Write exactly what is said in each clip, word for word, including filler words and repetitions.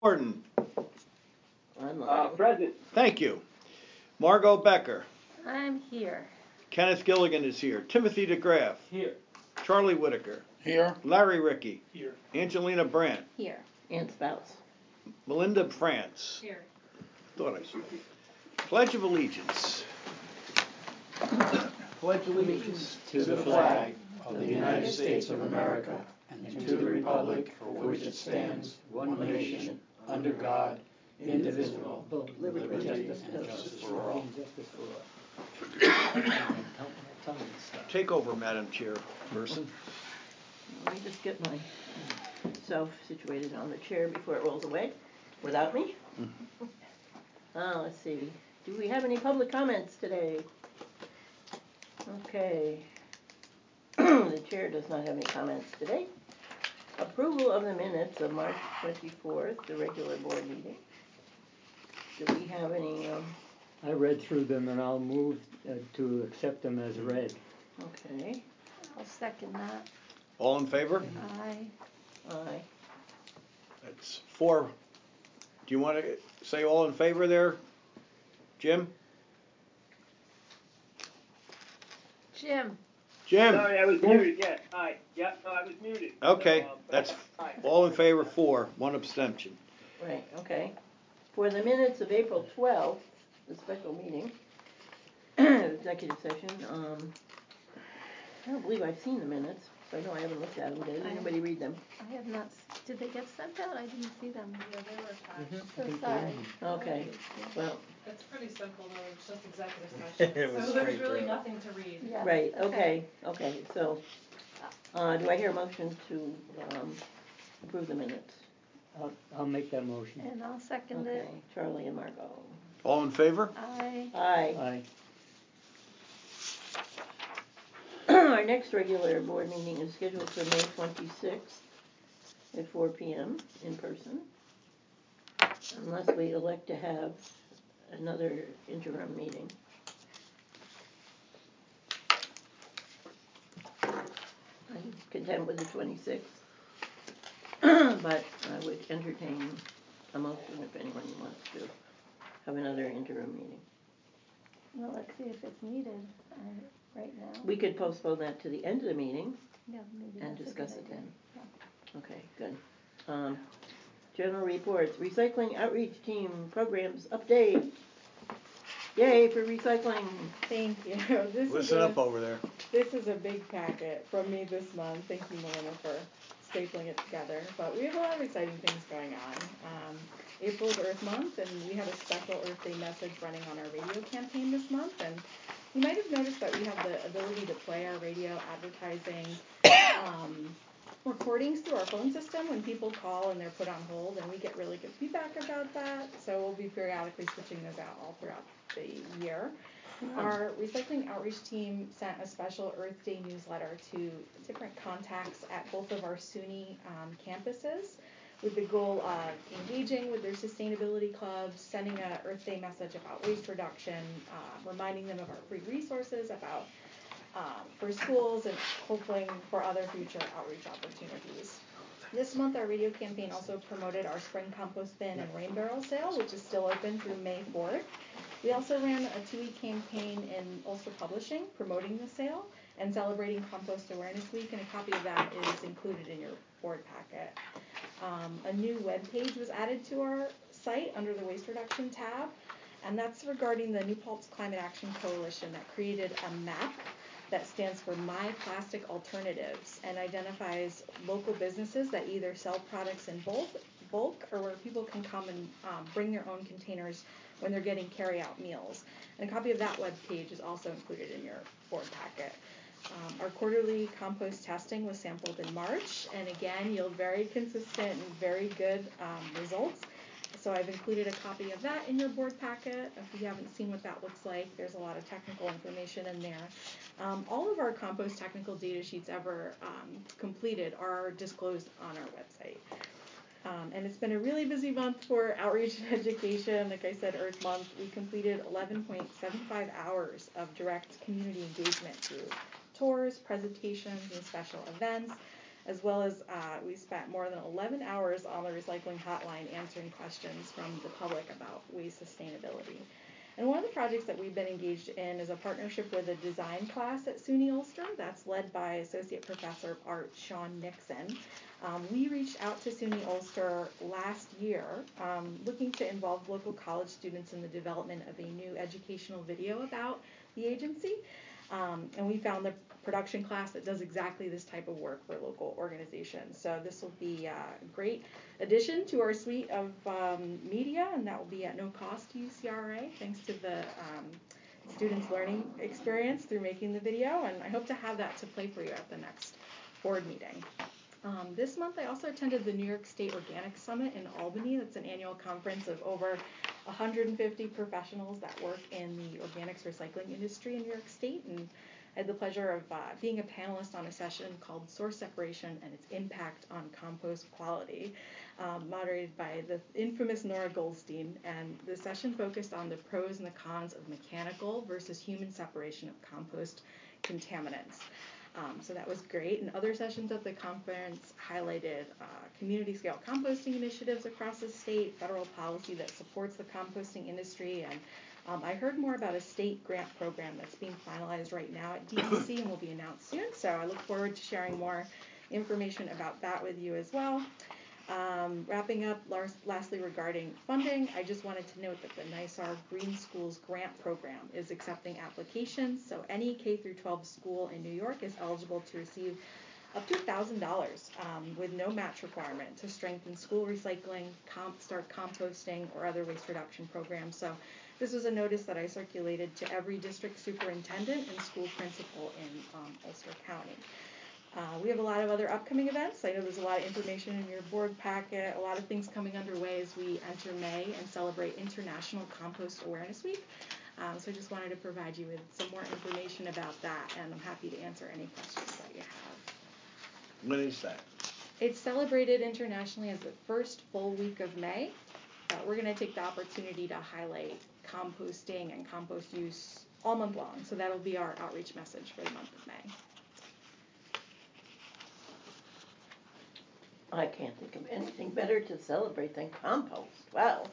Gordon. I'm Uh, present. Thank you. Margot Becker. I'm here. Kenneth Gilligan is here. Timothy DeGraff. Here. Charlie Whitaker. Here. Larry Rickey. Here. Angelina Brandt. Here. And spouse. Melinda France. Here. Thought I saw. Pledge of Allegiance. Pledge allegiance To the flag of the United States of America and to the republic for which it stands, one nation, under God, indivisible, with liberty and justice for all. Take over, Madam Chairperson. Let me just get myself situated on the chair before it rolls away without me. Uh, let's see. Do we have any public comments today? Okay. The chair does not have any comments today. Approval of the minutes of March twenty-fourth, the regular board meeting. Do we have any? Um... I read through them and I'll move uh, to accept them as read. Okay. I'll second that. All in favor? Aye. Aye. That's four. Do you want to say all in favor there, Jim? Jim. Jim. Sorry, I was muted. Yes. Aye. Yep. No, I was muted. Okay, So, um, that's aye. all in favor, four, one abstention. Right, okay. For the minutes of April twelfth, the special meeting, executive session, um, I don't believe I've seen the minutes, so I know I haven't looked at them. Did anybody read them? I have not. Did they get sent out? I didn't see them. Yeah, they were attached. So think sorry. Okay, well, It's pretty simple though, it's just executive session. It was So there's straight really through. nothing to read. Yeah. right, okay, okay, so, uh, do I hear a motion to, um, approve the minutes? I'll, I'll make that motion. And I'll second Okay, it. Charlie and Margot. All in favor? Aye. Aye. Aye. Our next regular board meeting is scheduled for May twenty-sixth at four P M in person, unless we elect to have another interim meeting. I'm content with the twenty-sixth, but I would entertain a motion if anyone wants to have another interim meeting. Well, let's see if it's needed uh, right now. We could postpone that to the end of the meeting Yeah, maybe and that's a discuss good it idea. then. Yeah. Okay, good. Um, general reports, recycling outreach team programs update. Yay for recycling. Thank you. This is Listen a, up over there. This is a big packet from me this month. Thank you, Melinda, for stapling it together. But we have a lot of exciting things going on. Um, April's Earth Month, and we have a special Earth Day message running on our radio campaign this month. And you might have noticed that we have the ability to play our radio advertising um, recordings through our phone system when people call and they're put on hold, and we get really good feedback about that. So we'll be periodically switching those out all throughout the year. Our recycling outreach team sent a special Earth Day newsletter to different contacts at both of our SUNY um, campuses with the goal of engaging with their sustainability clubs, sending a Earth Day message about waste reduction, uh, reminding them of our free resources about um, for schools, and hoping for other future outreach opportunities. This month, our radio campaign also promoted our spring compost bin and rain barrel sale, which is still open through May fourth. We also ran a two-week campaign in Ulster Publishing promoting the sale and celebrating Compost Awareness Week, and a copy of that is included in your board packet. Um, a new web page was added to our site under the Waste Reduction tab, and that's regarding the New Paltz Climate Action Coalition that created a map that stands for My Plastic Alternatives and identifies local businesses that either sell products in bulk, bulk or where people can come and um, bring their own containers when they're getting carry-out meals. And a copy of that web page is also included in your board packet. Um, our quarterly compost testing was sampled in March, and again, yield very consistent and very good um, results. So I've included a copy of that in your board packet. If you haven't seen what that looks like, there's a lot of technical information in there. Um, all of our compost technical data sheets ever um, completed are disclosed on our website. Um, and it's been a really busy month for outreach and education. Like I said, Earth Month, we completed eleven point seven five hours of direct community engagement through tours, presentations, and special events. as well as uh, we spent more than eleven hours on the recycling hotline answering questions from the public about waste sustainability. And one of the projects that we've been engaged in is a partnership with a design class at SUNY Ulster that's led by Associate Professor of Art Sean Nixon. Um, we reached out to SUNY Ulster last year um, looking to involve local college students in the development of a new educational video about the agency. Um, and we found the production class that does exactly this type of work for local organizations. So this will be a great addition to our suite of um, media, and that will be at no cost to U C R A, thanks to the um, students' learning experience through making the video. And I hope to have that to play for you at the next board meeting. Um, this month I also attended the New York State Organic Summit in Albany. That's an annual conference of over one hundred fifty professionals that work in the organics recycling industry in New York State, and I had the pleasure of uh, being a panelist on a session called Source Separation and Its Impact on Compost Quality, um, moderated by the infamous Nora Goldstein, and the session focused on the pros and the cons of mechanical versus human separation of compost contaminants. Um, so that was great. And other sessions at the conference highlighted uh, community-scale composting initiatives across the state, federal policy that supports the composting industry, and um, I heard more about a state grant program that's being finalized right now at D E C and will be announced soon. So I look forward to sharing more information about that with you as well. Um, wrapping up, lastly regarding funding, I just wanted to note that the NYSAR Green Schools Grant Program is accepting applications, so any K through twelve school in New York is eligible to receive up to one thousand dollars um, with no match requirement to strengthen school recycling, comp, start composting, or other waste reduction programs. So this was a notice that I circulated to every district superintendent and school principal in um, Ulster County. Uh, we have a lot of other upcoming events. I know there's a lot of information in your board packet, a lot of things coming underway as we enter May and celebrate International Compost Awareness Week. Um, so I just wanted to provide you with some more information about that, and I'm happy to answer any questions that you have. When is that? It's celebrated internationally as the first full week of May. Uh, we're going to take the opportunity to highlight composting and compost use all month long. So that'll be our outreach message for the month of May. I can't think of anything better to celebrate than compost. Wow.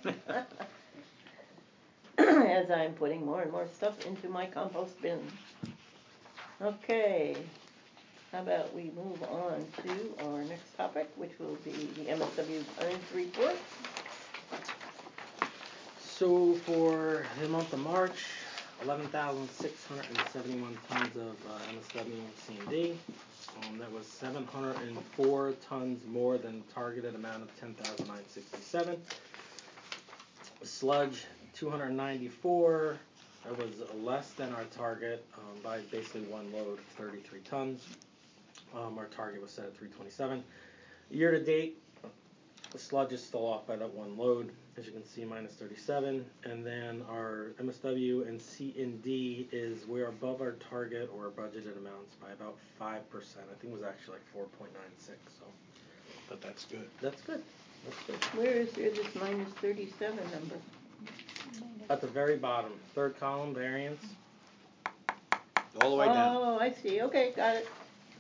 As I'm putting more and more stuff into my compost bin. Okay. How about we move on to our next topic, which will be the M S W earnings report. So for the month of March, eleven thousand six hundred seventy-one tons of uh, M S W and C and D. Um, that was seven hundred four tons more than the targeted amount of ten thousand nine hundred sixty-seven. Sludge, two hundred ninety-four. That was less than our target um, by basically one load of thirty-three tons. Um, our target was set at three twenty-seven. Year to date, the sludge is still off by that one load, as you can see, minus thirty-seven. And then our M S W and C and D is we're above our target or budgeted amounts by about five percent. I think it was actually like four point nine six. So, But that's good. that's good. That's good. Where is there this minus thirty-seven number? At the very bottom, third column, variance. All the way down. Oh, I see. Okay, got it.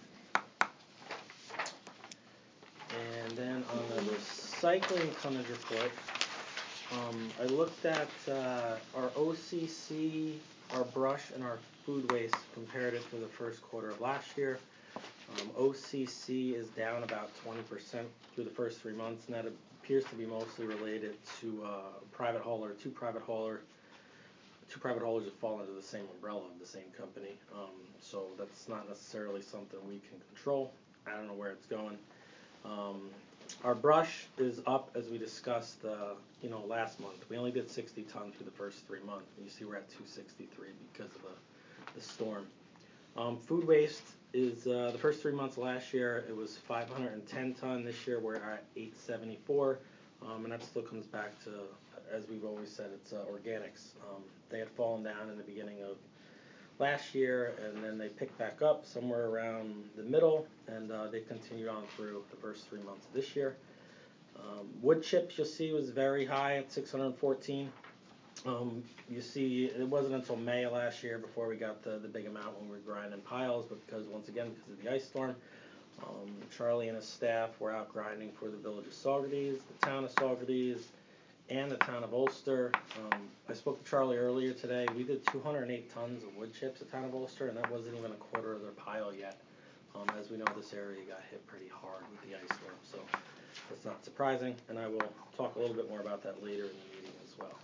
And then on the recycling tonnage report, um, I looked at uh, our O C C, our brush, and our food waste, compared it to the first quarter of last year. Um, O C C is down about twenty percent through the first three months, and that appears to be mostly related to uh, private hauler, two private hauler, two private haulers that fall under the same umbrella of the same company. Um, so that's not necessarily something we can control. I don't know where it's going. Um, our brush is up, as we discussed, uh, you know, last month. We only did sixty tons through the first three months. You see, we're at two sixty-three because of the, the storm. Um, food waste is uh, the first three months last year. It was five hundred ten ton. This year we're at eight seventy-four, um, and that still comes back to, as we've always said, it's uh, organics. Um, they had fallen down in the beginning of last year, and then they picked back up somewhere around the middle, and uh, they continued on through the first three months of this year. Um, wood chips, you'll see, was very high at six hundred fourteen. Um, you see, it wasn't until May of last year before we got the, the big amount when we were grinding piles, but because, once again, because of the ice storm, Um, Charlie and his staff were out grinding for the village of Saugerties, the town of Saugerties, and the town of Ulster. Um, I spoke to Charlie earlier today. We did two hundred eight tons of wood chips at town of Ulster, and that wasn't even a quarter of their pile yet. Um, as we know, this area got hit pretty hard with the ice storm, so that's not surprising, and I will talk a little bit more about that later in the meeting as well.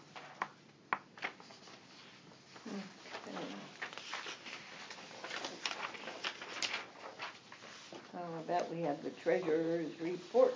Okay. How about we have the treasurer's report?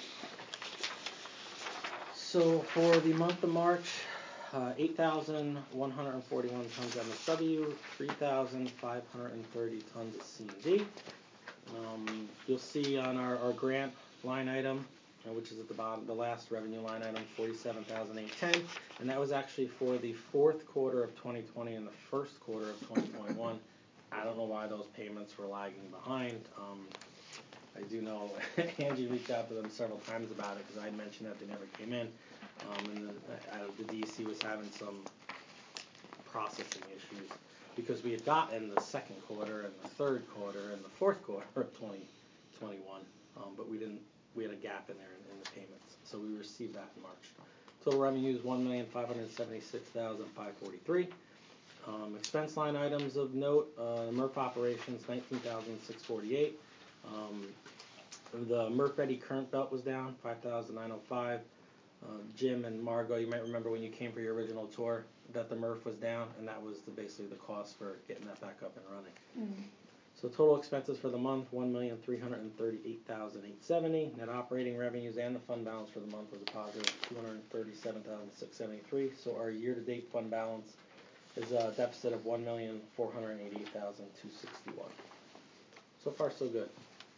So for the month of March, uh, eight thousand one hundred forty-one tons M S W, three thousand five hundred thirty tons of C and D. Um, you'll see on our, our grant line item, uh, which is at the bottom, the last revenue line item, forty-seven thousand eight hundred ten, and that was actually for the fourth quarter of twenty twenty and the first quarter of twenty twenty-one. I don't know why those payments were lagging behind. Um, I do know Angie reached out to them several times about it because I mentioned that they never came in, um, and the, uh, the D E C was having some processing issues because we had gotten the second quarter and the third quarter and the fourth quarter of twenty twenty-one, um, but we didn't. We had a gap in there in, in the payments, so we received that in March. Total revenue is one million five hundred seventy-six thousand five hundred forty-three. Um, expense line items of note: uh, M R F operations nineteen thousand six hundred forty-eight. Um, the Murph Eddy current belt was down five thousand nine hundred five. Uh, Jim and Margot, you might remember when you came for your original tour that the Murph was down, and that was the, basically the cost for getting that back up and running. Mm. So total expenses for the month one million three hundred thirty-eight thousand eight hundred seventy. Net operating revenues and the fund balance for the month was a positive two hundred thirty-seven thousand six hundred seventy-three. So our year-to-date fund balance is a deficit of one million four hundred eighty-eight thousand two hundred sixty-one. So far, so good.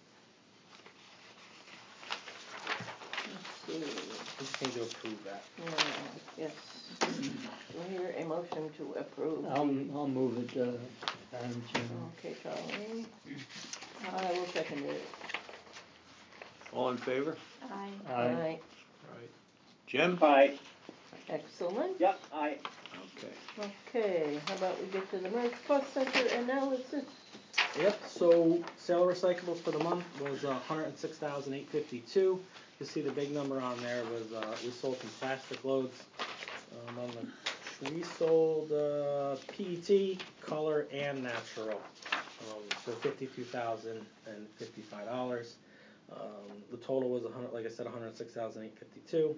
let's see. We just need to approve that. Yeah, yes. Do I hear a motion to approve? I'll, I'll move it, uh, Madam Chairman. Okay, Charlie. I will second it. All in favor? Aye. Aye. Right. Jim? Aye. Excellent. Yep, aye. Okay. Okay, how about we get to the merge cost center analysis? Yep, so sale recyclables for the month was uh, one hundred six thousand eight hundred fifty-two. You see the big number on there was uh, we sold some plastic loads. Um, on the, we sold uh, P E T, color, and natural um, for fifty-two thousand fifty-five dollars. Um, the total was one hundred, like I said, one hundred six thousand eight hundred fifty-two.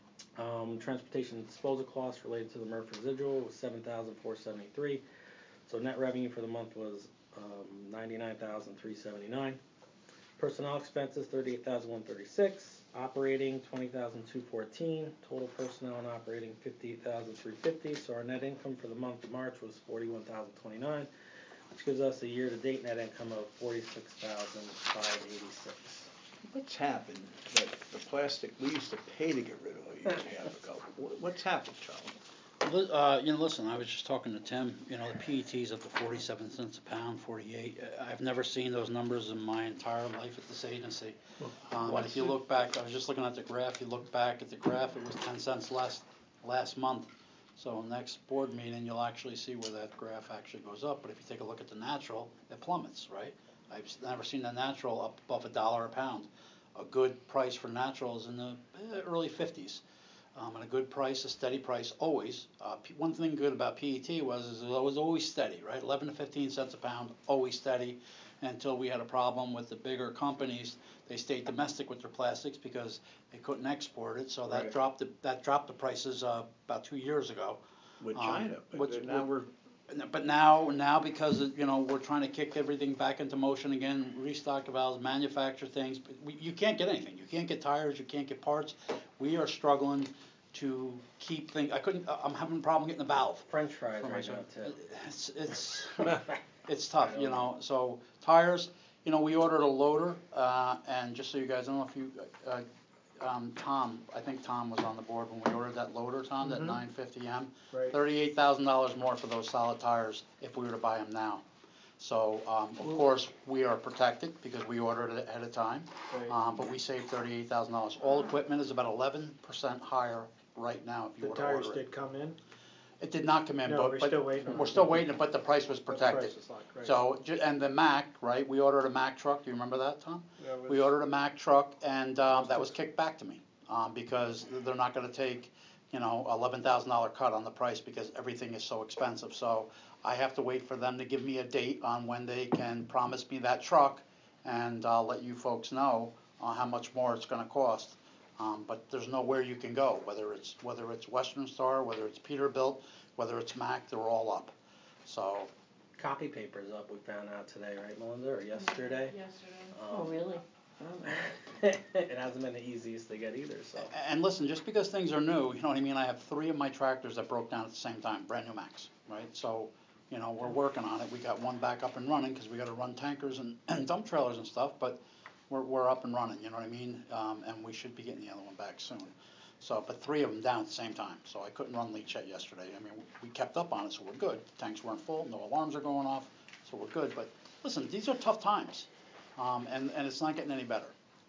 Um, transportation and disposal costs related to the Murph residual was seven thousand four hundred seventy-three. So net revenue for the month was um, ninety-nine thousand three hundred seventy-nine. Personnel expenses thirty-eight thousand one hundred thirty-six. Operating twenty thousand two hundred fourteen. Total personnel and operating fifty-eight thousand three hundred fifty. So our net income for the month of March was forty-one thousand twenty-nine, which gives us a year-to-date net income of forty-six thousand five hundred eighty-six. What's happened that the plastic we used to pay to get rid of a year and a half ago? Wh- What's happened, Charlie? Li- Uh, you know, listen, I was just talking to Tim, you know, the P E T's up to forty-seven cents a pound, forty-eight. Uh, I've never seen those numbers in my entire life at this agency. Um, and if you look back, I was just looking at the graph, you look back at the graph, it was ten cents less last month. So next board meeting, you'll actually see where that graph actually goes up. But if you take a look at the natural, it plummets, right? I've s- never seen the natural up above a dollar a pound. A good price for natural is in the eh, early fifties. Um, and a good price, a steady price, always. Uh, P- one thing good about P E T was is it was always steady, right? eleven to fifteen cents a pound, always steady. Until we had a problem with the bigger companies, they stayed domestic with their plastics because they couldn't export it. So that Right. dropped the, that dropped the prices uh, about two years ago. With Um, China, but what's- now what- we're But now, now because you know we're trying to kick everything back into motion again, restock the valves, manufacture things. But we, you can't get anything. You can't get tires. You can't get parts. We are struggling to keep things. I couldn't. I'm having a problem getting the valve. French fries for right now myself. too. It's it's it's tough, you know. So tires, you know, we ordered a loader, uh, and just so you guys, I don't know if you, uh, um, Tom, I think Tom was on the board when we ordered that loader, Tom, that Mhm. nine fifty M. Right. Thirty-eight thousand dollars more for those solid tires if we were to buy them now. So, um, of course, we are protected because we ordered it ahead of time. Right. Um, but we saved thirty-eight thousand dollars. All equipment is about eleven percent higher right now if you The were to tires order it. did come in? It did not come in, No, but, we're but still waiting on we're it. still waiting, but the price was But the price protected. is locked, right. So, ju- and the Mack, right, we ordered a Mack truck, do you remember that, Tom? That was- We ordered a Mack truck, and, um, that was kicked back to me, um, because they're not gonna take, you know, eleven thousand dollar cut on the price because everything is so expensive, so I have to wait for them to give me a date on when they can promise me that truck, and I'll let you folks know, uh, how much more it's gonna cost. Um, but there's nowhere you can go, whether it's, whether it's Western Star, whether it's Peterbilt, whether it's Mack, they're all up, so. Copy paper's up, we found out today, right, Melinda, or yesterday? Yesterday. Oh, Um, really? Oh, no. It hasn't been the easiest to get either, so. And listen, just because things are new, you know what I mean, I have three of my tractors that broke down at the same time, brand new Macks, right? So, you know, we're working on it, we got one back up and running, cause we gotta run tankers and, and dump trailers and stuff, but we're, we're up and running, you know what I mean? Um, and we should be getting the other one back soon. So, but three of them down at the same time, so I couldn't run leach yet yesterday, I mean, we kept up on it, so we're good, tanks weren't full, no alarms are going off, so we're good, but listen, these are tough times, um, and, and it's not getting any better,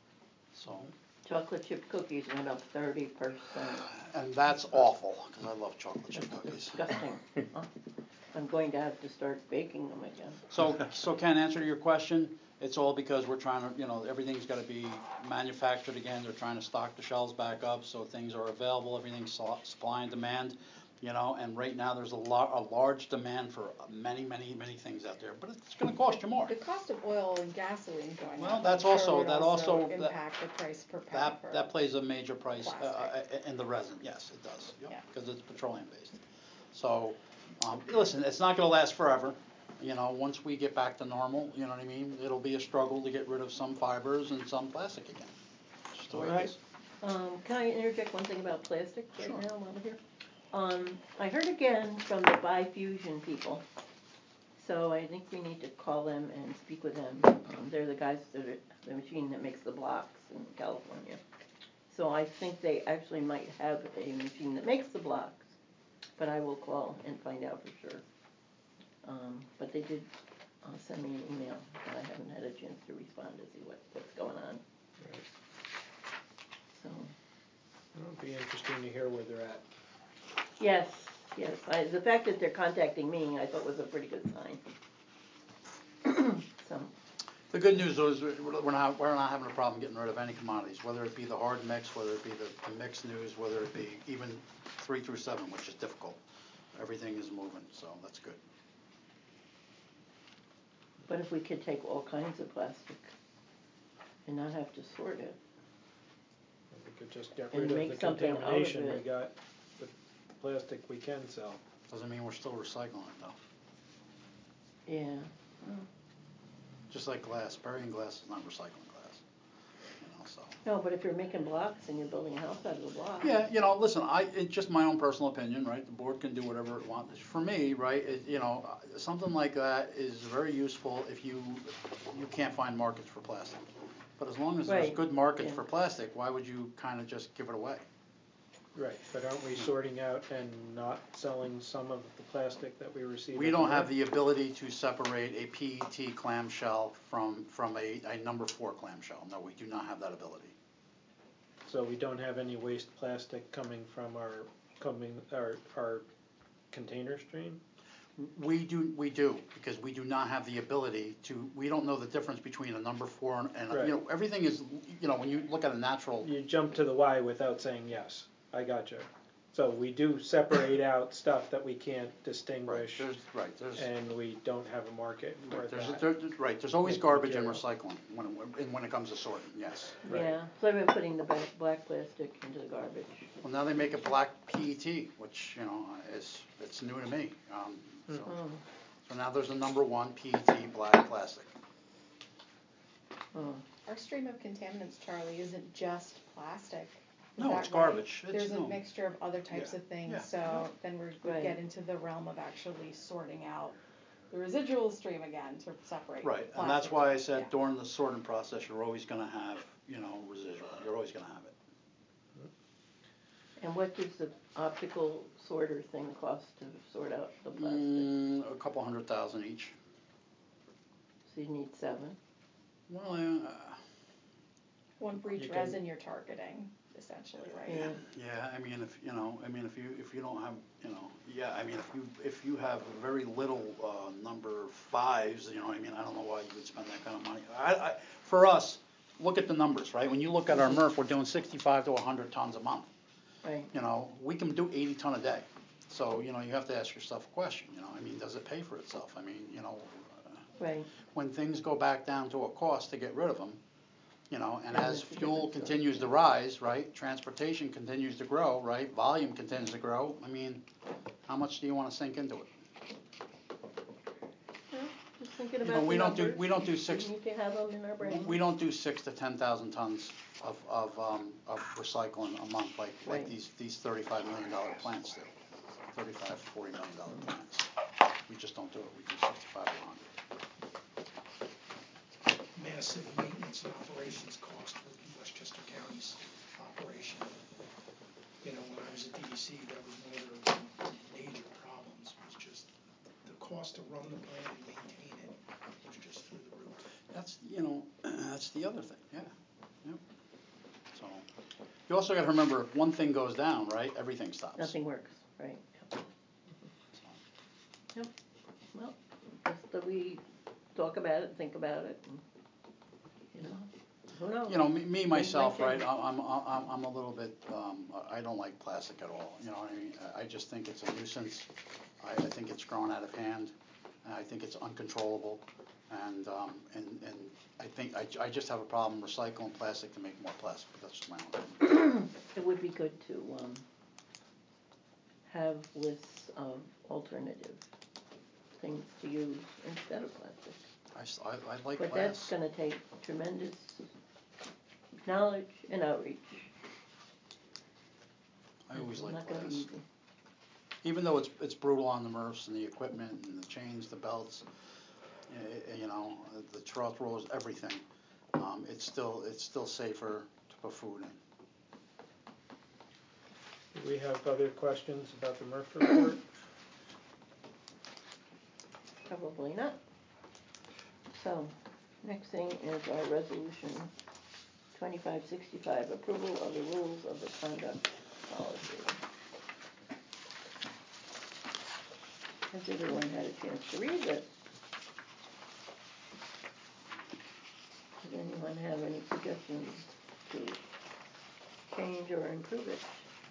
so. Chocolate chip cookies went up thirty percent. And that's awful, cause I love chocolate chip cookies. Disgusting. Huh? I'm going to have to start baking them again. So, so Ken, answer to your question, it's all because we're trying to, you know, everything's gotta be manufactured again, they're trying to stock the shelves back up, so things are available, everything's su- supply and demand, you know, and right now there's a lot, a large demand for many, many, many things out there, but it's gonna cost you more. The cost of oil and gasoline going Well, up, that's I'm sure also- would that also also- that- impact the price per pound That, for. that plays a major price, uh, Plastic. uh, in the resin, yes, it does, Yeah. yep, cause it's petroleum based. So, um, listen, it's not gonna last forever, you know, once we get back to normal, you know what I mean, it'll be a struggle to get rid of some fibers and some plastic again. It's just the way it Alright. is. Um, can I interject one thing about plastic right Sure. now while we're here? Um, I heard again from the Bifusion people, so I think we need to call them and speak with them. Um, they're the guys that are, the machine that makes the blocks in California. So I think they actually might have a machine that makes the blocks, but I will call and find out for sure. Um, but they did, uh, send me an email, and I haven't had a chance to respond to see what, what's going on, Right. so. It'll be interesting to hear where they're at. Yes, yes, I, the fact that they're contacting me, I thought was a pretty good sign. So, The good news is, we're we're not, we're not having a problem getting rid of any commodities, whether it be the hard mix, whether it be the, the mixed news, whether it be even three through seven, which is difficult. Everything is moving, so that's good. but if we could take all kinds of plastic and not have to sort it, We could just get And rid of make the something out of contamination we it. got, the plastic we can sell. Doesn't mean we're still recycling it though. yeah. Just like glass, burying glass is not recycling glass, you know, so. No, but if you're making blocks and you're building a house out of the block. Yeah, you know, listen, I, it's just my own personal opinion, right? The board can do whatever it wants. For me, right, it, you know, uh, something like that is very useful if you, you can't find markets for plastic. But as long as there's Right, good markets yeah. for plastic, why would you kinda just give it away? Right, but aren't we sorting out and not selling some of the plastic that we receive? We at don't the have mill? the ability to separate a P E T clamshell from, from a, a number four clamshell. No, we do not have that ability. So we don't have any waste plastic coming from our, coming, our, our container stream? We do, we do, because we do not have the ability to, we don't know the difference between a number four and, and, Right. you know, everything is, you know, when you look at a natural, You jump to the Y without saying yes. I gotcha. So we do separate out stuff that we can't right, distinguish, there's, right, there's, and we don't have a market for there's, that. there's, right, there's always With garbage and material. recycling when, it- when it comes to sorting, yes. Right. Yeah, so I've been putting the black, black plastic into the garbage. Well, now they make a black P E T, which, you know, is, it's new to me, um, so. Oh, So now there's a number one P E T black plastic. oh. Our stream of contaminants, Charlie, isn't just plastic. Is No, that it's right? garbage. It's There's a no- mixture of other types Yeah, of things, yeah, so then we're, we Right. get into the realm of actually sorting out the residual stream again to separate. Right, and that's plastic. why I said Yeah. during the sorting process, you're always gonna have, you know, residual, you're always gonna have it. And what does the optical sorter thing cost to sort out the plastic? Mm, a couple hundred thousand each. So you need seven? Well, uh, One for You each can- resin you're targeting. essentially, right? Yeah. Yeah, I mean, if, you know, I mean, if you, if you don't have, you know, yeah, I mean, if you, if you have very little, uh, number fives, you know, I mean, I don't know why you would spend that kind of money. I, I, for us, look at the numbers, right? When you look at our M R F, we're doing sixty-five to a hundred tons a month. Right. You know, we can do eighty ton a day. So, you know, you have to ask yourself a question, you know, I mean, does it pay for itself? I mean, you know, uh, Right. when things go back down to a cost to get rid of them, you know, and Then as it's a fuel different story. continues to rise, right, transportation continues to grow, right, volume continues to grow, I mean, how much do you wanna sink into it? Well, just thinking You know, about the we don't do, numbers. we don't do six, We need to have them in our brain. we don't do six to ten thousand tons of, of, um, of recycling a month like, like Right. these, these thirty-five million dollar plants do. Thirty-five, forty million dollar plants. We just don't do it, we do sixty-five to a hundred. Massive maintenance and operations cost for Westchester County's operation. You know, when I was at D E C, that was one of their major problems, was just the cost to run the plant and maintain it was just through the roof. That's, you know, that's the other thing, yeah, yep. So, you also gotta remember, if one thing goes down, right, everything stops. Nothing works, right. Yep. Well, just that we talk about it, think about it, and, you know, who knows? You know, me, me myself, might right, change. I'm, I'm, I'm, I'm a little bit, um, I don't like plastic at all, you know what I mean? I just think it's a nuisance, I, I think it's grown out of hand, and I think it's uncontrollable, and, um, and, and I think, I, I just have a problem recycling plastic to make more plastic, but that's just my own opinion. It would be good to, um, have lists of alternative things to use instead of plastic. I, s- I- I like But that's glass. gonna take tremendous knowledge and outreach. I always It's like not gonna be glass. easy. Even though it's, it's brutal on the M R Fs and the equipment and the chains, the belts, eh, you know, the trough rolls, everything, um, it's still, it's still safer to put food in. Do we have other questions about the M R F report? Probably not. So, next thing is our resolution twenty-five sixty-five, approval of the rules of the conduct policy. Has everyone had a chance to read this? Does anyone have any suggestions to change or improve it?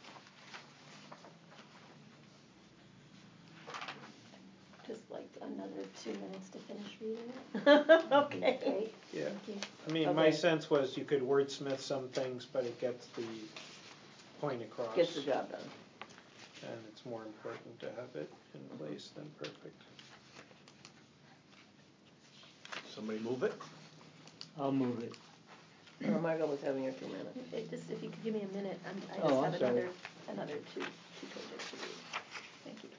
Just like another two minutes to finish reading it. Okay. Yeah. Thank you. I mean, my Okay. sense was you could wordsmith some things, but it gets the point across. Gets the job done. And it's more important to have it in place than perfect. Somebody move it? I'll move it. Uh, Margot was having her two minutes. Okay, just if you could give me a minute, I'm, I Oh, just I'm have sorry. another, another two, two pages to read. Thank you.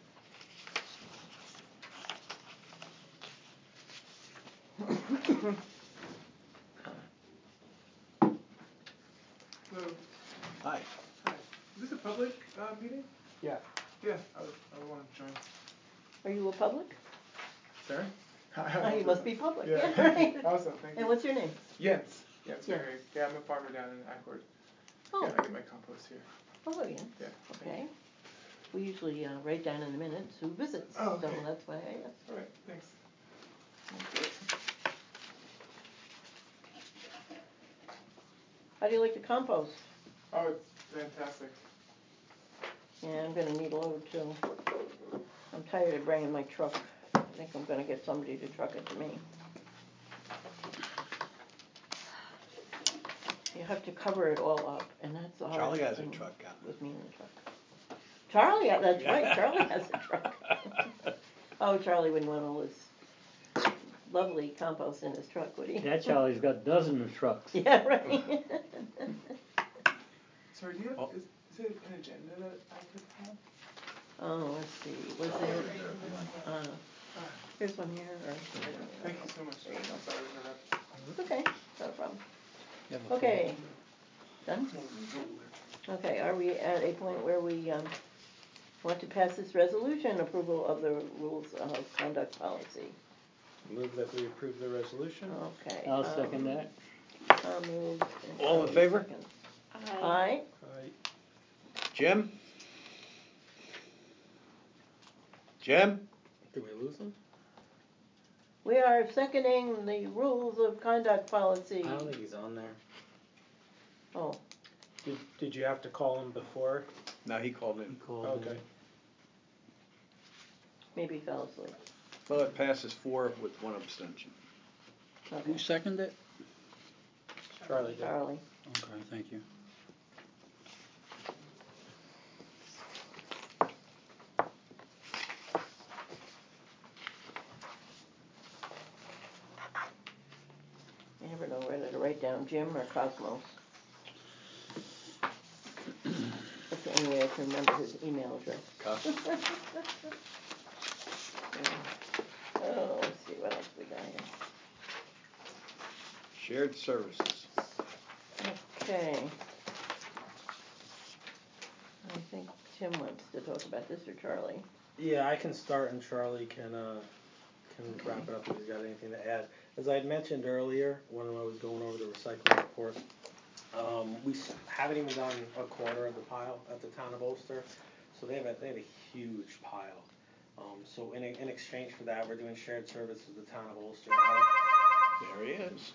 Hello. Hi. Hi. Is this a public uh, meeting? Yeah. Yeah, I would, I would want to join. Are you a public? Sorry? Oh, you must be public, Yeah. yeah, right. Awesome, thank you. And what's your name? Jens. Jens Jens. Ferry. Yeah, I'm a farmer down in Accord. Oh, Yeah, I get my compost here. oh, yeah, Yeah. thank okay. you. We usually uh, write down in the minutes who visits, Oh, so okay. that's why I asked. All right, thanks. Thank you. How do you like the compost? Oh, it's fantastic. Yeah, I'm gonna need a load too. I'm tired of bringing my truck. I think I'm gonna get somebody to truck it to me. You have to cover it all up, and that's the hardest Charlie has a thing truck, yeah. with me in the truck. Charlie, yeah, that's Yeah. right, Charlie has a truck. Oh, Charlie wouldn't want all this lovely compost in his truck, would he? That Charlie's got dozens of trucks. Yeah, right. Sorry, do you have, Oh. is, is it an agenda that I could have? Oh, let's see, was there, uh, Ah, here's one here, or? thank you so much. There you go. I'm sorry to interrupt. Okay, not a problem. Okay, done? Okay, are we at a point where we, um, want to pass this resolution, approval of the rules of conduct policy? Move that we approve the resolution. Okay. I'll um, second that. I'll move. and All in Charlie favor? seconds. Aye. Aye. Jim? Jim? Did we lose him? We are seconding the rules of conduct policy. I don't think he's on there. Oh, Did, did you have to call him before? No, he called in. He called Okay. in. maybe he fell asleep. Well, it passes four with one abstention. Okay. Who seconded it? Charlie did. Charlie. Okay, thank you. I never know whether to write down Jim or Cosmos. That's the only way I can remember his email address. Cosmos. Oh, let's see what else we got here. Shared services. Okay. I think Tim wants to talk about this, or Charlie. Yeah, I can start and Charlie can uh, can wrap it up if he's got anything to add. As I had mentioned earlier, when I was going over the recycling report, um, we s- haven't even done a quarter of the pile at the town of Ulster, so they have a, they have a huge pile. Um, so in, in exchange for that, we're doing shared services with the town of Ulster. There he is.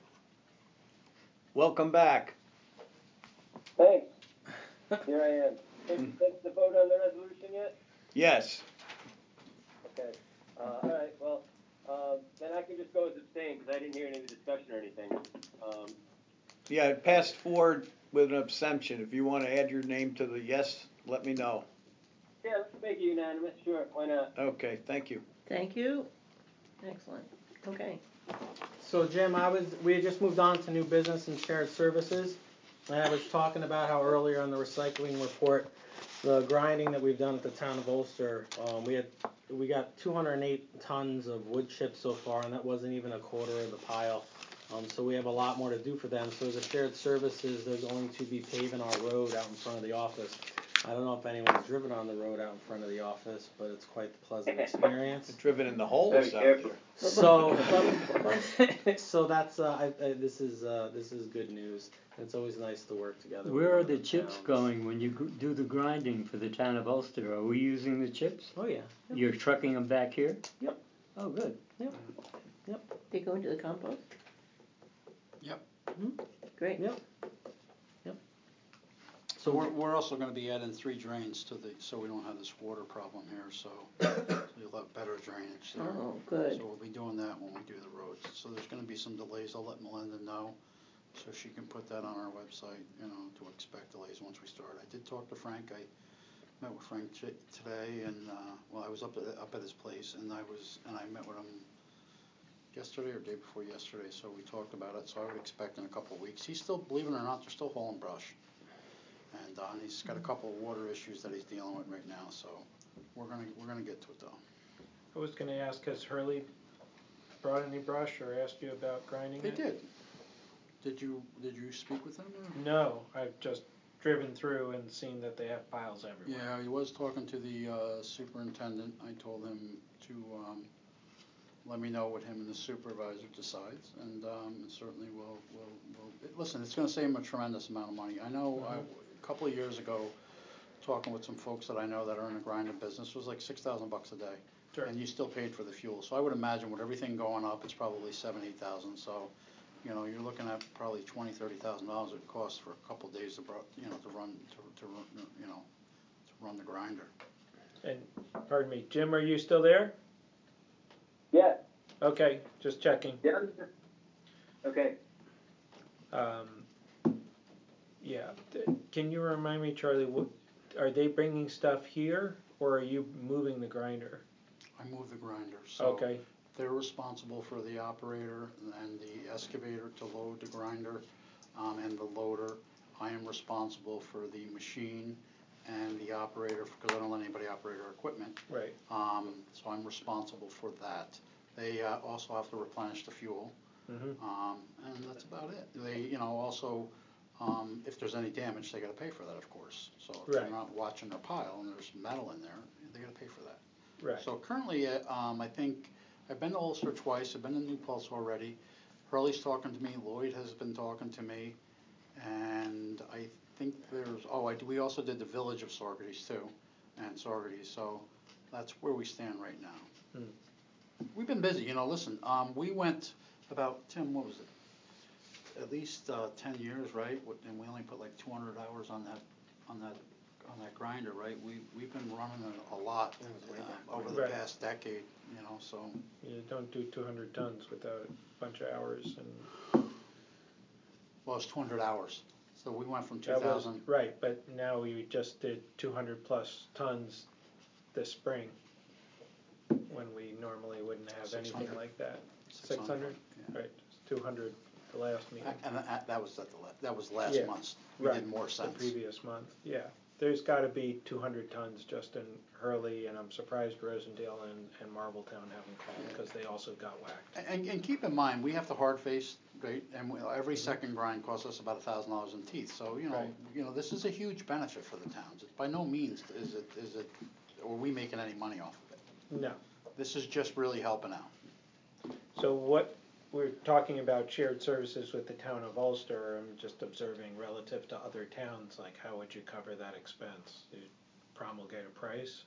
Welcome back. Thanks. Here I am. Did take the vote on the resolution yet? Yes. Okay. Uh, all right. Well, um, then I can just go as abstain because I didn't hear any of the discussion or anything. Um, Yeah, it passed four with an abstention. If you want to add your name to the yes, let me know. yeah, let's make it unanimous. Sure. Why not? Okay, thank you. Thank you. Excellent. Okay. So Jim, I was we had just moved on to new business and shared services, and I was talking about how earlier on the recycling report, the grinding that we've done at the town of Ulster, um, we had we got two hundred eight tons of wood chips so far, and that wasn't even a quarter of the pile. Um, so we have a lot more to do for them. So as a shared services, they're going to be paving our road out in front of the office. I don't know if anyone's driven on the road out in front of the office, but it's quite the pleasant experience. Driven in the holes out careful. there. So, so that's uh, I, I, this is uh, this is good news. It's always nice to work together. with Where are other the chips towns. going when you gr- do the grinding for the town of Ulster? Are we using the chips? Oh yeah. Yep. You're trucking them back here? Yep. Oh, good. Yep. They go into the compost? Yep. Great. Yep. Yep. So we're, we're also gonna be adding three drains to the, so we don't have this water problem here, so you'll have better drainage there. Oh, good. So we'll be doing that when we do the roads. So there's gonna be some delays. I'll let Melinda know, so she can put that on our website, you know, to expect delays once we start. I did talk to Frank. I met with Frank t- today, and, uh, well, I was up at, up at his place, and I was, and I met with him yesterday or day before yesterday, so we talked about it. So I would expect in a couple of weeks. He's still, believe it or not, they're still hauling brush. And, uh, and he's got a couple of water issues that he's dealing with right now, so we're gonna, we're gonna get to it though. I was gonna ask, has Hurley brought any brush or asked you about grinding They it? did. Did you, did you speak with them or? No, I've just driven through and seen that they have piles everywhere. Yeah, he was talking to the uh, superintendent. I told him to um, let me know what him and the supervisor decides, and um, certainly we'll, we'll, we'll, listen, it's gonna save him a tremendous amount of money. I know I, a couple of years ago, talking with some folks that I know that are in the grinding business, was like six thousand bucks a day. Sure. And you still paid for the fuel, so I would imagine with everything going up, it's probably seven, eight thousand, so, you know, you're looking at probably twenty, thirty thousand dollars it costs for a couple of days to, bro- you know, to run, to, to, run, you know, to run the grinder. And, pardon me, Jim, are you still there? Yeah. Okay, just checking. Yeah. Okay. Um, yeah, th- can you remind me, Charlie, what, are they bringing stuff here, or are you moving the grinder? I move the grinder, so Okay, they're responsible for the operator and the excavator to load the grinder, um, and the loader. I am responsible for the machine and the operator, because I don't let anybody operate our equipment. right, Um, so I'm responsible for that. They uh, also have to replenish the fuel, mhm, um, and that's about it. They, you know, also, um, if there's any damage, they gotta pay for that, of course. So if they're Right. not watching their pile and there's metal in there, they gotta pay for that. right, So currently, uh, um, I think, I've been to Ulster twice, I've been to New Paltz already. Hurley's talking to me, Lloyd has been talking to me, and I think there's, oh, I, we also did the village of Saugerties too, and Saugerties, so that's where we stand right now. Hmm. We've been busy, you know, listen, um, we went about, Tim, what was it? At least, uh, ten years, right? What- And we only put like two hundred hours on that, on that, on that grinder, right? We, we've been running it a lot, uh, over the Right. past decade, you know, so. You don't do two hundred tons without a bunch of hours and. Well, it's two hundred hours, so we went from two That was, thousand. right, but now we just did two hundred plus tons this spring, when we normally wouldn't have six hundred. anything like that. six Six hundred, hundred? yeah. Right, two hundred the last meeting. And that, that was at the, la- that was last Yeah, month, we right, did more The sense. previous month, yeah. There's gotta be two hundred tons just in Hurley, and I'm surprised Rosendale and, and Marbletown haven't called, because they also got whacked. And, and keep in mind, we have the hard face, right, and we- every Mhm. second grind costs us about a thousand dollars in teeth, so, you know, Right. you know, this is a huge benefit for the towns. It's by no means is it, is it, are we making any money off of it. No. This is just really helping out. So what, we're talking about shared services with the town of Ulster, I'm just observing relative to other towns, like how would you cover that expense? You promulgate a price?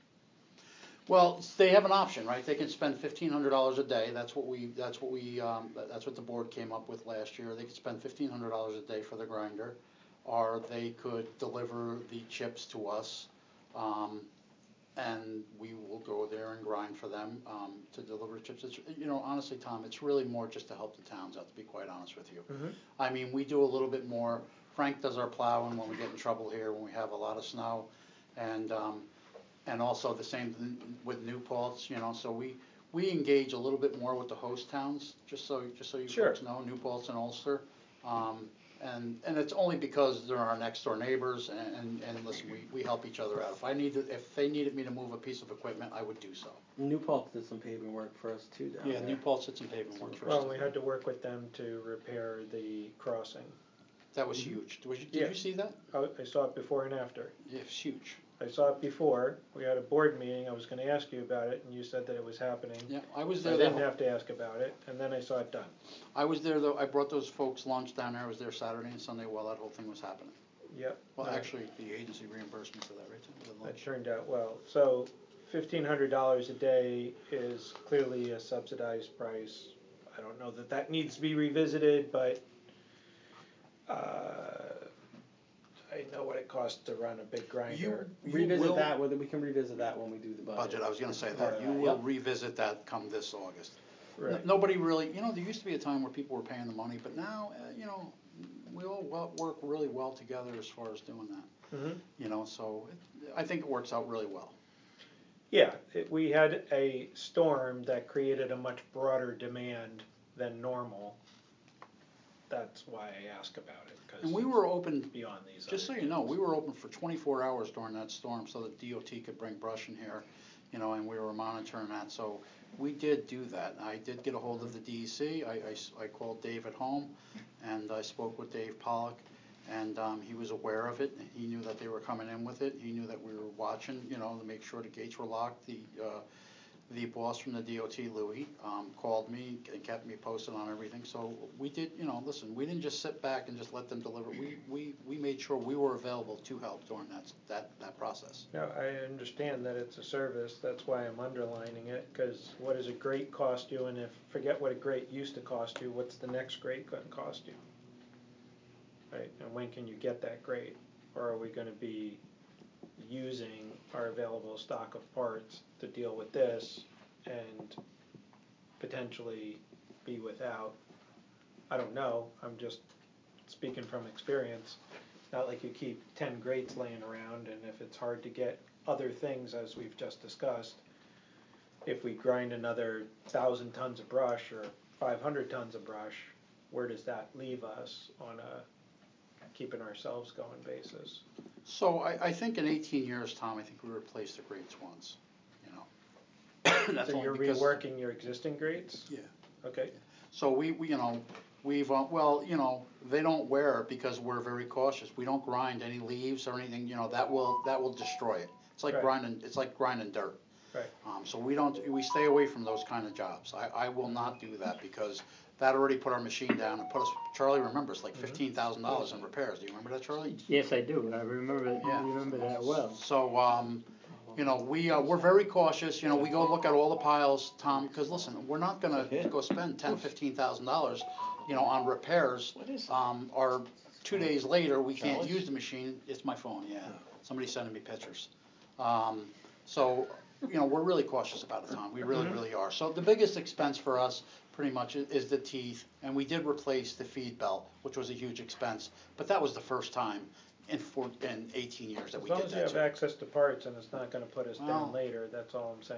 Well, they have an option, right? They can spend fifteen hundred dollars a day. That's what we. That's what we. Um, that's what the board came up with last year. They could spend fifteen hundred dollars a day for the grinder, or they could deliver the chips to us, um, and we will go there and grind for them um, to deliver chips. It's, you know, honestly, Tom, it's really more just to help the towns out. To be quite honest with you, Mm-hmm. I mean, we do a little bit more. Frank does our plowing when we get in trouble here, when we have a lot of snow, and. Um, And also the same th- with New Paltz, you know, so we, we engage a little bit more with the host towns, just so, just so you Sure. folks know, New Paltz and Ulster. Um, and, and it's only because they're our next door neighbors and, and, and listen, we, we help each other out. If I needed, if they needed me to move a piece of equipment, I would do so. New Paltz did some paving work for us too down Yeah, there. New Paltz did some paving work for us. Well, we had to work with them to repair the crossing. That was huge. Was you, did Yeah. you see that? I, I saw it before and after. Yeah, it was huge. I saw it before, we had a board meeting, I was gonna ask you about it, and you said that it was happening. Yeah, I was I there. that didn't whole- have to ask about it, and then I saw it done. I was there though, I brought those folks lunch down there, I was there Saturday and Sunday while that whole thing was happening. Yep. Well, no, actually, the agency reimbursed me for that, right, Tim? The That lunch. turned out well. So fifteen hundred dollars a day is clearly a subsidized price. I don't know that that needs to be revisited, but, uh, I know what it costs to run a big grinder. You, you Revisit will, that, whether we can revisit that when we do the budget. budget, I was gonna say Part that, of you that, will yep. revisit that come this August. N- Right. Nobody really, you know, there used to be a time where people were paying the money, but now, uh, you know, we all wo- work really well together as far as doing that, Mhm. you know, so it, I think it works out really well. Yeah, it, we had a storm that created a much broader demand than normal. That's why I ask about it, because And we were open, beyond these. just so other you know, things. we were open for twenty-four hours during that storm so that D O T could bring brush in here, you know, and we were monitoring that, so we did do that. I did get a hold of the D E C, I, I s- I called Dave at home, and I spoke with Dave Pollock, and, um, he was aware of it, he knew that they were coming in with it, he knew that we were watching, you know, to make sure the gates were locked. The, uh, the boss from the D O T, Louis, um, called me and kept me posted on everything, so we did, you know, listen, we didn't just sit back and just let them deliver, we, we, we made sure we were available to help during that, that, that process. No, I understand that it's a service, that's why I'm underlining it, because what does a grate cost you, and if, forget what a grate used to cost you, what's the next grate gonna cost you? Right, and when can you get that grate, or are we gonna be using our available stock of parts to deal with this, and potentially be without? I don't know, I'm just speaking from experience. It's not like you keep ten grates laying around, and if it's hard to get other things, as we've just discussed, if we grind another thousand tons of brush or five hundred tons of brush, where does that leave us on a keeping ourselves going basis? So I, I think in eighteen years, Tom, I think we replaced the grates once, you know. That's So only you're because- reworking your existing grates? Yeah. Okay, So we, we, you know, we've, uh, well, you know, they don't wear it because we're very cautious. We don't grind any leaves or anything, you know, that will, that will destroy it. It's like Right. grinding, it's like grinding dirt. right, Um, so we don't, we stay away from those kind of jobs. I, I will not do that because that already put our machine down and put us, Charlie remembers, like fifteen thousand dollars in repairs. Do you remember that, Charlie? Yes, I do, I remember, it- Yeah. remember that well. So, um, you know, we, uh, we're very cautious, you know, we go look at all the piles, Tom, because listen, we're not gonna go spend ten, fifteen thousand dollars, you know, on repairs. What is it? Um, or two days later, we can't use the machine, it's my phone, yeah, somebody's sending me pictures. Um, so, you know, we're really cautious about it, Tom, we really, really are. So the biggest expense for us, pretty much, i- is the teeth, and we did replace the feed belt, which was a huge expense, but that was the first time in four, in eighteen years that As we long did as you that. have So access to parts and it's not gonna put us Well- down later, that's all I'm saying.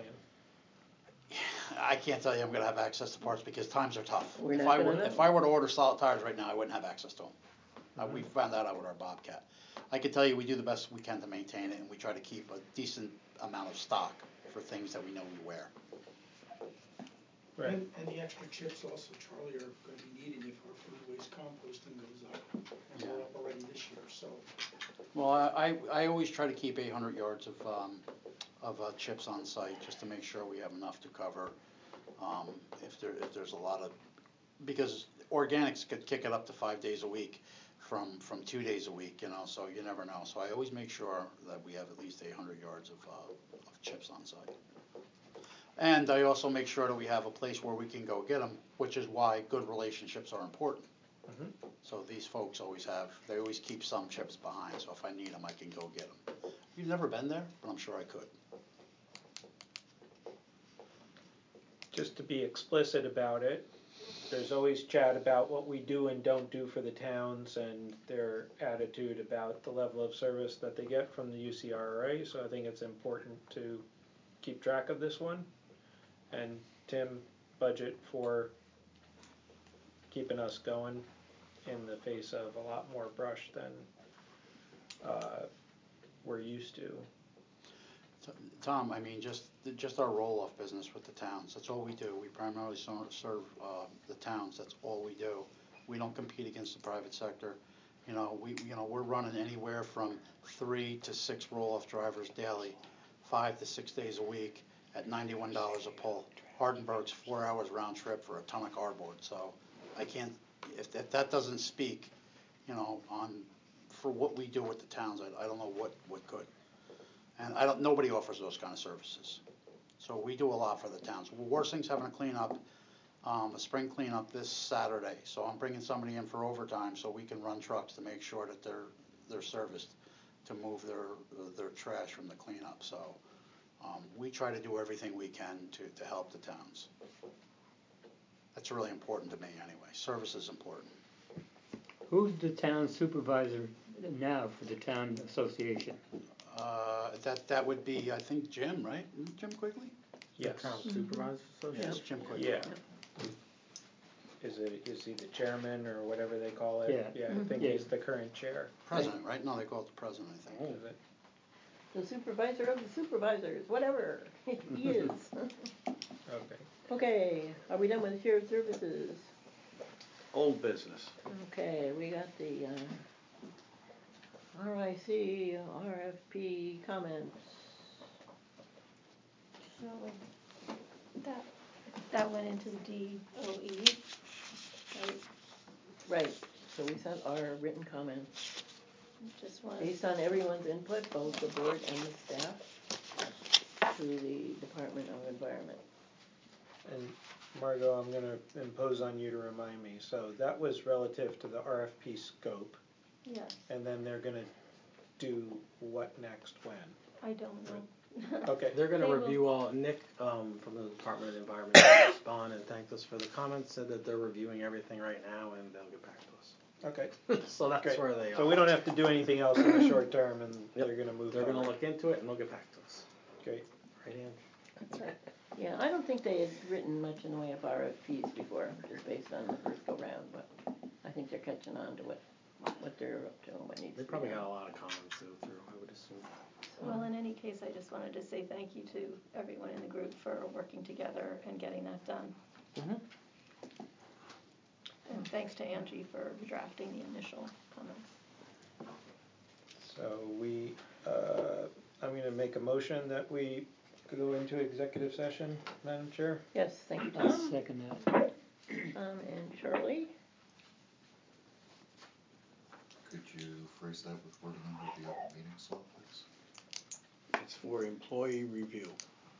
I can't tell you I'm gonna have access to parts because times are tough. We're If not I gonna were, know. if I were to order solid tires right now, I wouldn't have access to them. Uh, we found that out with our Bobcat. I can tell you, we do the best we can to maintain it, and we try to keep a decent amount of stock for things that we know we wear. Right. And, and the extra chips also, Charlie, are gonna be needed if our food waste composting goes up. And we're up already this year, so. Well, I, I I always try to keep eight hundred yards of, um, of, uh, chips on site, just to make sure we have enough to cover, um, if there, if there's a lot of, because organics could kick it up to five days a week from, from two days a week, you know, so you never know. So I always make sure that we have at least eight hundred yards of, uh, of chips on site. And I also make sure that we have a place where we can go get them, which is why good relationships are important. Mhm. So these folks always have, they always keep some chips behind, so if I need them, I can go get them. You've never been there, but I'm sure I could. Just to be explicit about it, there's always chat about what we do and don't do for the towns and their attitude about the level of service that they get from the U C R R A, so I think it's important to keep track of this one. And Tim, budget for keeping us going in the face of a lot more brush than uh, we're used to. T- Tom, I mean, just, just our roll-off business with the towns, that's all we do. We primarily so- serve, uh, the towns, that's all we do. We don't compete against the private sector. You know, we, you know, we're running anywhere from three to six roll-off drivers daily, five to six days a week at ninety-one dollars a pull. Hardenberg's four hours round trip for a ton of cardboard, so I can't, if, if that doesn't speak, you know, on, for what we do with the towns, I, I don't know what, what could. And I don't, nobody offers those kind of services. So we do a lot for the towns. Warsing's having a cleanup, um, a spring cleanup this Saturday, so I'm bringing somebody in for overtime so we can run trucks to make sure that they're, they're serviced to move their, their trash from the cleanup, so. Um, we try to do everything we can to, to help the towns. That's really important to me anyway. Service is important. Who's the town supervisor now for the town association? Uh, that, that would be, I think, Jim, right? Isn't it Jim Quigley? Yes. The town supervisor association? Yes, Jim Quigley. Yeah. Is it, is he the chairman or whatever they call it? Yeah. Yeah, I think Yeah. he's the current chair. President, right? No, they call it the president, I think. Is it? The supervisor of the supervisors, whatever, he is. Okay. Okay, are we done with shared services? Old business. Okay, we got the, uh, R I C, R F P comments. So that, that went into the D O E, right? Right, so we sent our written comments Just one. based on everyone's input, both the board and the staff, to the Department of Environment. And Margot, I'm gonna impose on you to remind me, so that was relative to the R F P scope, Yes, and then they're gonna do what next, when? I don't know. Okay. They're gonna They will- review all, Nick, um, from the Department of Environment will respond and thanked us for the comments, said that they're reviewing everything right now and they'll get back to Okay, us. So that's great. where they are. So we don't have to do anything else in the short term, and Yep. they're gonna move They're gonna forward. look into it and they'll get back to us. Great. Right, Ann? That's right. Yeah, I don't think they had written much in the way of R F Ps before, just based on the first go round, but I think they're catching on to what, what they're up to and what needs to They be probably done. got a lot of comments to go through, I would assume. Well, in any case, I just wanted to say thank you to everyone in the group for working together and getting that done. Mhm. And thanks to Angie for drafting the initial comments. So we, uh, I'm gonna make a motion that we go into executive session, Madam Chair. Yes, thank you, I'll Tom. second that. Um, and Charlie? Could you phrase that with wording under the open meetings law, please? It's for employee review.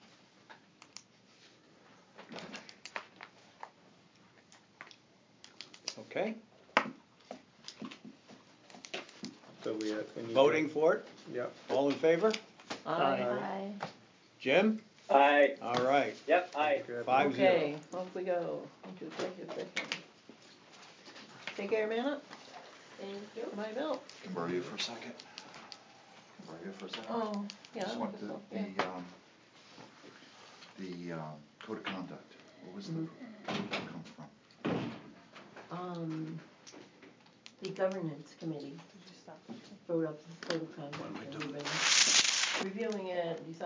Okay, So we, uh, we need to- voting for it? Yep. All in favor? Aye. Aye. Jim? Aye. All right, Yep, aye. five zero. Okay, off we go into executive session. Take care, Amanda. Thank you. Bye, Bill. Can borrow you for a second? Can borrow you for a second? Oh, yeah. Just want the, yeah. the, um, the, um, code of conduct. What was the, where did that come from? Um, the governance committee wrote up the code of conduct, and we've been reviewing it, deciding